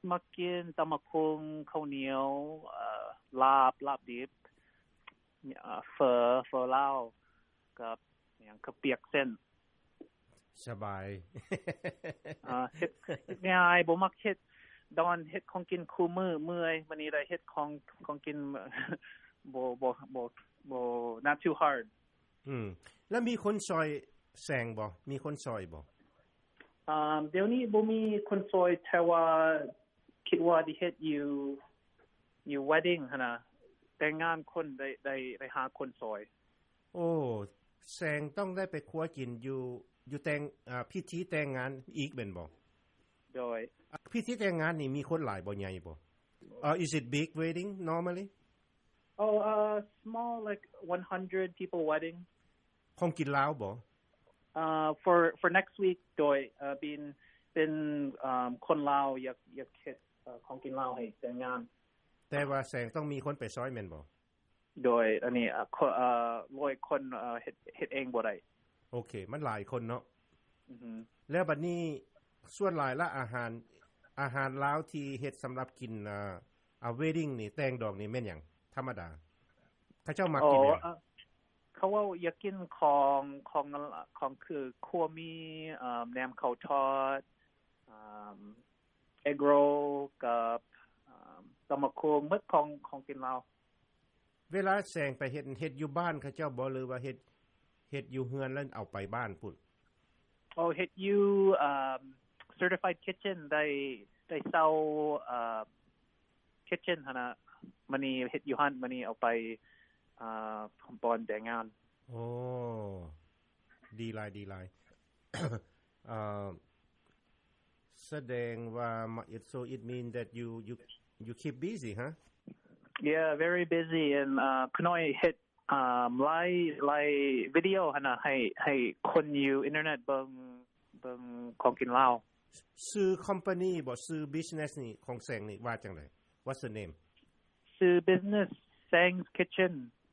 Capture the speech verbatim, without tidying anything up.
มากินตำมะคุงข้าวเหนียวเอ่อลาบลาบดิบเอ่อเฟอเฟอลาวกับอย่างข้าวเปียกเส้นสบายอ่าเฮ็ดง่ายบ่มักเฮ็ดดอนเฮ็ดของกินคู่มื้อเมื่อยมื้อนี้ได้เฮ็ดของของกินบ่บ่บ่บ่ not too hard อืมแล้วมีคนซอยแซงบ่มีคนซอยบ่อ่าเดี๋ยวนี้บ่มีคนซอยแต่ว่าคิดว่าที่เฮ็ดอยู่อยู่ wedding หั่นน่ะแต่งงานคนได้ได้ได้หาคนซอยโอ้แซงต้องได้ไปครัวกินอยู่อยู่แต่งอ่าพิธีแต่งงานอีกแม่นบ่โดยพิธีแต่งงานนี่มีคนหลายบ่ใหญ่บ่ uh, is it big wedding normally oh uh small like one hundred people wedding ของกินลาวบ่ uh for for next week โดยเอ่อเป็นเป็นอ่าคนลาวอยากอยากเฮ็ดเอ่อของกินลาวให้แต่งงานแต่ว่าแสงต้องมีคนไปซอยแม่นบ่โดยอันนี้เอ่อเอ่อร้อยคนเอ่อเฮ็ดเฮ็ดเองบ่ได้โอเคมันหลายคนเนาะอือฮึแล้วบัดนี้ส่วนหลายละอาหารอาหารลาวที่เฮ็ดสำหรับกินอ่าอ่า wedding นี่แต่งดอกนี่แม่นหยังธรรมดาเขาเจ้ามักกินหยังเขาว่าอยากกินของของของคือคั่วมีเอ่อแหนมข้าวทอดอ่า egg roll กับอ่าตำบักหุ่งหมดของของกินลาวเวลาแสงไปเฮ็ดเฮ็ดอยู่บ้านเขาเจ้าบ่หรือว่าเฮ็ดเฮ็ดอยู่เฮือนแล้วเอาไปบ้านพุ่นโอ้เฮ็ดอยู่อ่า certified kitchen ได้ได้เซาอ่า kitchen หั่นน่ะมื้อนี้เฮ็ดอยู่หั่นมื้อนี้เอาไปอ่าปอนแต่งงานโอ้ดีหลายดีหลายอ่าแสดงว่า so it mean that you you you keep busy huh yeah very busy and อ่าขน้อยเฮ็ดอ่าไลฟ์ไลฟ์วิดีโอหั่นน่ะให้ให้คนอยู่อินเทอร์เน็ตเบิ่งเบิ่งของกินลาวชื่อ company บ่ชื่อ business นี่ของแสงนี่ว่าจังได๋ what's the name ชื่อ business Sang's Kitchen